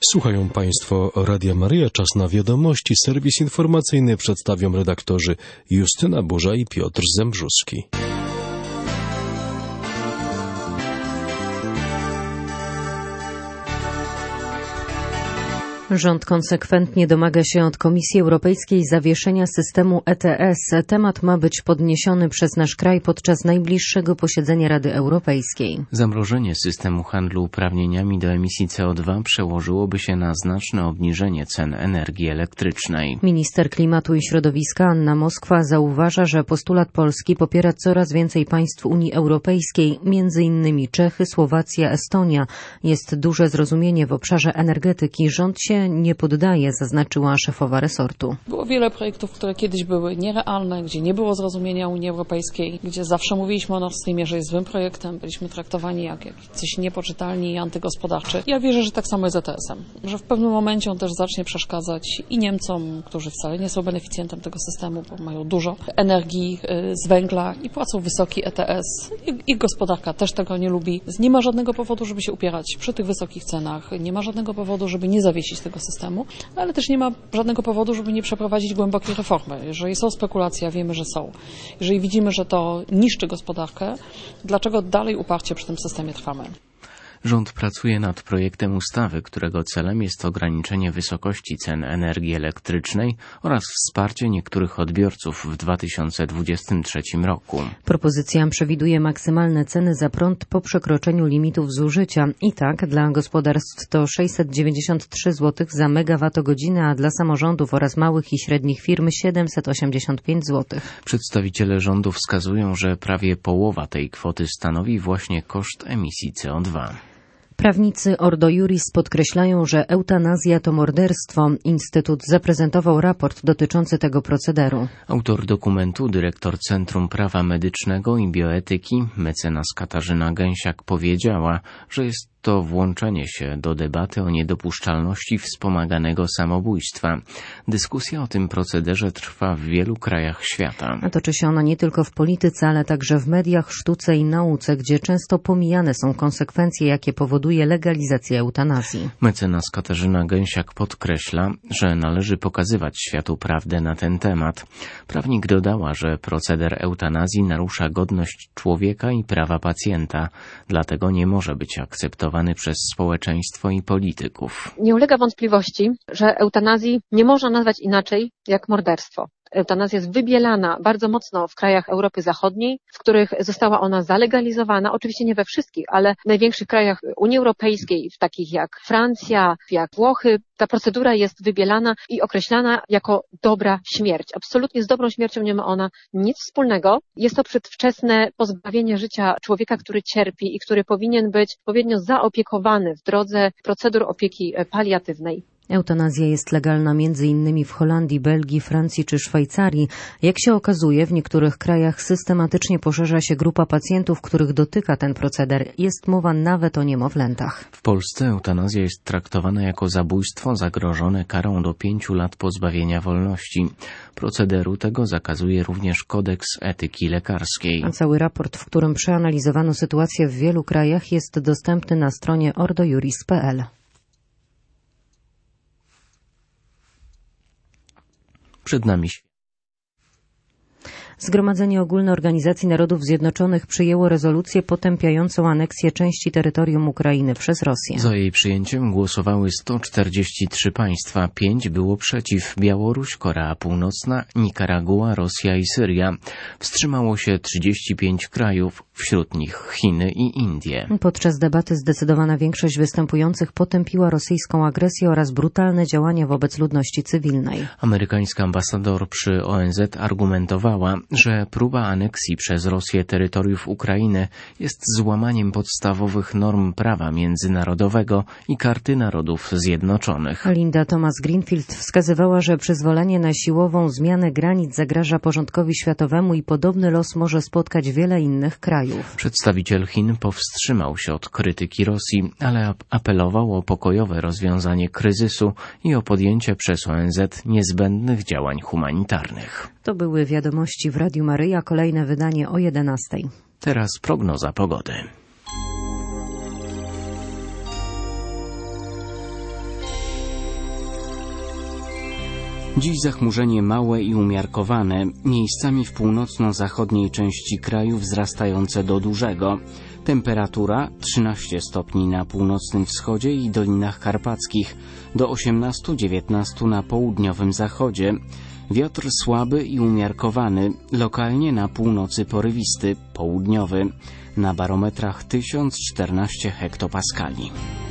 Słuchają Państwo Radia Maryja. Czas na wiadomości. Serwis informacyjny przedstawią redaktorzy Justyna Burza i Piotr Zembrzuski. Rząd konsekwentnie domaga się od Komisji Europejskiej zawieszenia systemu ETS. Temat ma być podniesiony przez nasz kraj podczas najbliższego posiedzenia Rady Europejskiej. Zamrożenie systemu handlu uprawnieniami do emisji CO2 przełożyłoby się na znaczne obniżenie cen energii elektrycznej. Minister Klimatu i Środowiska Anna Moskwa zauważa, że postulat Polski popiera coraz więcej państw Unii Europejskiej, m.in. Czechy, Słowacja, Estonia. Jest duże zrozumienie w obszarze energetyki. Rząd się nie poddaje, zaznaczyła szefowa resortu. Było wiele projektów, które kiedyś były nierealne, gdzie nie było zrozumienia Unii Europejskiej, gdzie zawsze mówiliśmy o Nord Streamie, że jest złym projektem, byliśmy traktowani jak coś niepoczytalni i antygospodarczy. Ja wierzę, że tak samo jest z ETS-em, że w pewnym momencie on też zacznie przeszkadzać i Niemcom, którzy wcale nie są beneficjentem tego systemu, bo mają dużo energii z węgla i płacą wysoki ETS. I gospodarka też tego nie lubi. Nie ma żadnego powodu, żeby się upierać przy tych wysokich cenach. Nie ma żadnego powodu, żeby nie zawiesić tego systemu, ale też nie ma żadnego powodu, żeby nie przeprowadzić głębokiej reformy. Jeżeli są spekulacje, a wiemy, że są, jeżeli widzimy, że to niszczy gospodarkę, dlaczego dalej uparcie przy tym systemie trwamy? Rząd pracuje nad projektem ustawy, którego celem jest ograniczenie wysokości cen energii elektrycznej oraz wsparcie niektórych odbiorców w 2023 roku. Propozycja przewiduje maksymalne ceny za prąd po przekroczeniu limitów zużycia. I tak dla gospodarstw to 693 zł za megawattogodzinę, a dla samorządów oraz małych i średnich firm 785 zł. Przedstawiciele rządu wskazują, że prawie połowa tej kwoty stanowi właśnie koszt emisji CO2. Prawnicy Ordo Iuris podkreślają, że eutanazja to morderstwo. Instytut zaprezentował raport dotyczący tego procederu. Autor dokumentu, dyrektor Centrum Prawa Medycznego i Bioetyki, mecenas Katarzyna Gęsiak powiedziała, że jest to włączenie się do debaty o niedopuszczalności wspomaganego samobójstwa. Dyskusja o tym procederze trwa w wielu krajach świata. A toczy się ona nie tylko w polityce, ale także w mediach, sztuce i nauce, gdzie często pomijane są konsekwencje, jakie powoduje legalizacja eutanazji. Mecenas Katarzyna Gęsiak podkreśla, że należy pokazywać światu prawdę na ten temat. Prawnik dodała, że proceder eutanazji narusza godność człowieka i prawa pacjenta, dlatego nie może być akceptowany przez społeczeństwo i polityków. Nie ulega wątpliwości, że eutanazji nie można nazwać inaczej jak morderstwo. Eutanazja jest wybielana bardzo mocno w krajach Europy Zachodniej, w których została ona zalegalizowana, oczywiście nie we wszystkich, ale w największych krajach Unii Europejskiej, w takich jak Francja, jak Włochy, ta procedura jest wybielana i określana jako dobra śmierć. Absolutnie z dobrą śmiercią nie ma ona nic wspólnego. Jest to przedwczesne pozbawienie życia człowieka, który cierpi i który powinien być odpowiednio zaopiekowany w drodze procedur opieki paliatywnej. Eutanazja jest legalna m.in. w Holandii, Belgii, Francji czy Szwajcarii. Jak się okazuje, w niektórych krajach systematycznie poszerza się grupa pacjentów, których dotyka ten proceder. Jest mowa nawet o niemowlętach. W Polsce eutanazja jest traktowana jako zabójstwo zagrożone karą do 5 lat pozbawienia wolności. Procederu tego zakazuje również kodeks etyki lekarskiej. A cały raport, w którym przeanalizowano sytuację w wielu krajach, jest dostępny na stronie ordojuris.pl. Przed nami Zgromadzenie Ogólne Organizacji Narodów Zjednoczonych przyjęło rezolucję potępiającą aneksję części terytorium Ukrainy przez Rosję. Za jej przyjęciem głosowały 143 państwa, 5 było przeciw: Białoruś, Korea Północna, Nikaragua, Rosja i Syria. Wstrzymało się 35 krajów, wśród nich Chiny i Indie. Podczas debaty zdecydowana większość występujących potępiła rosyjską agresję oraz brutalne działania wobec ludności cywilnej. Amerykańska ambasador przy ONZ argumentowała, że próba aneksji przez Rosję terytoriów Ukrainy jest złamaniem podstawowych norm prawa międzynarodowego i Karty Narodów Zjednoczonych. Linda Thomas-Greenfield wskazywała, że przyzwolenie na siłową zmianę granic zagraża porządkowi światowemu i podobny los może spotkać wiele innych krajów. Przedstawiciel Chin powstrzymał się od krytyki Rosji, ale apelował o pokojowe rozwiązanie kryzysu i o podjęcie przez ONZ niezbędnych działań humanitarnych. To były wiadomości w Radiu Maryja, kolejne wydanie o 11:00. Teraz prognoza pogody. Dziś zachmurzenie małe i umiarkowane, miejscami w północno-zachodniej części kraju wzrastające do dużego. Temperatura 13 stopni na północnym wschodzie i dolinach karpackich, do 18-19 na południowym zachodzie. Wiatr słaby i umiarkowany, lokalnie na północy porywisty, południowy, na barometrach 1014 hektopaskali.